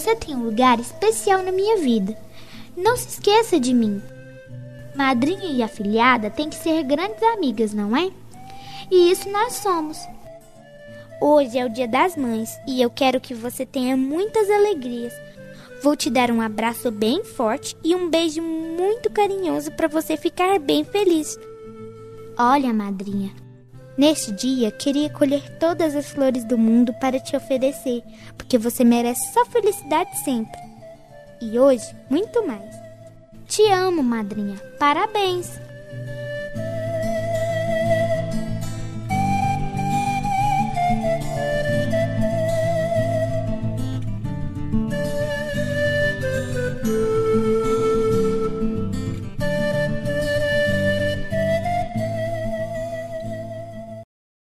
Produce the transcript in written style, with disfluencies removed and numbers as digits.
Você tem um lugar especial na minha vida. Não se esqueça de mim. Madrinha e afilhada têm que ser grandes amigas, não é? E isso nós somos. Hoje é o Dia das Mães e eu quero que você tenha muitas alegrias. Vou te dar um abraço bem forte e um beijo muito carinhoso para você ficar bem feliz. Olha, madrinha, neste dia queria colher todas as flores do mundo para te oferecer, porque você merece só felicidade sempre. E hoje, muito mais. Te amo, madrinha. Parabéns!